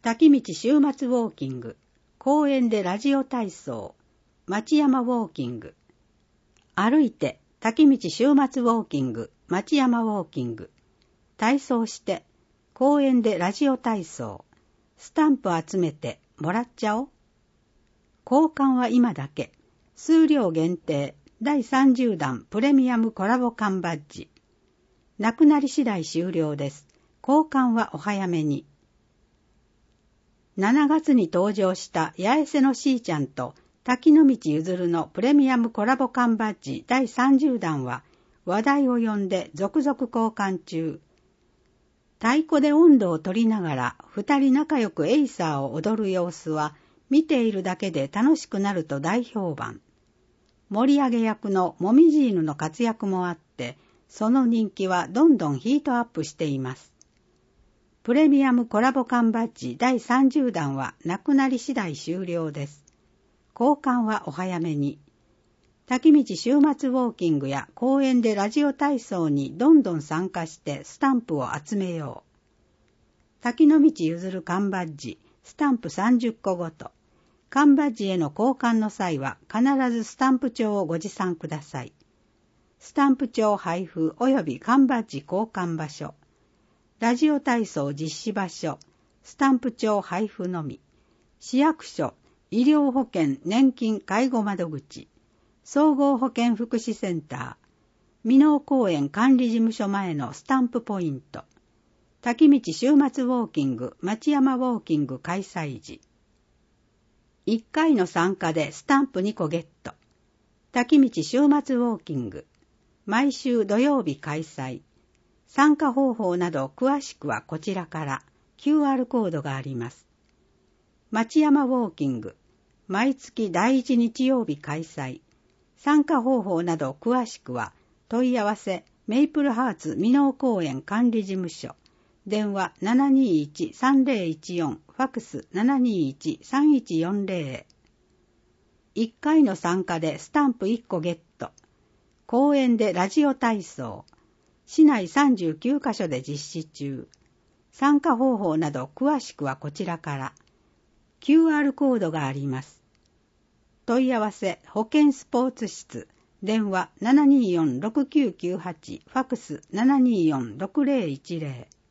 滝道週末ウォーキング、公園でラジオ体操、町山ウォーキング。歩いて滝道週末ウォーキング、町山ウォーキング。体操して、公園でラジオ体操。スタンプ集めてもらっちゃおう。交換は今だけ。数量限定、第30弾プレミアムコラボ缶バッジ。なくなり次第終了です。交換はお早めに。7月に登場した八重瀬のしーちゃんと滝の道ゆずるのプレミアムコラボ缶バッジ第30弾は話題を呼んで続々交換中。太鼓で音頭を取りながら二人仲良くエイサーを踊る様子は見ているだけで楽しくなると大評判。盛り上げ役のもみじ犬の活躍もあってその人気はどんどんヒートアップしています。プレミアムコラボ缶バッジ第30弾はなくなり次第終了です。交換はお早めに。滝道週末ウォーキングや公園でラジオ体操にどんどん参加してスタンプを集めよう。滝の道ゆずる缶バッジ、スタンプ30個ごと。缶バッジへの交換の際は必ずスタンプ帳をご持参ください。スタンプ帳配布及び缶バッジ交換場所。ラジオ体操実施場所、スタンプ帳配布のみ、市役所、医療保険年金介護窓口、総合保健福祉センター、箕面公園管理事務所前のスタンプポイント、滝道週末ウォーキング、町山ウォーキング開催時。1回の参加でスタンプ2個ゲット。滝道週末ウォーキング、毎週土曜日開催。参加方法など詳しくはこちらから QR コードがあります。町山ウォーキング、毎月第1日曜日開催。参加方法など詳しくは問い合わせメイプルハーツ箕面公園管理事務所、電話 721-3014、ファクス 721-3140。1回の参加でスタンプ1個ゲット。公園でラジオ体操。市内39カ所で実施中。参加方法など詳しくはこちらから。QR コードがあります。問い合わせ保健スポーツ室。電話 724-6998、ファクス 724-6010。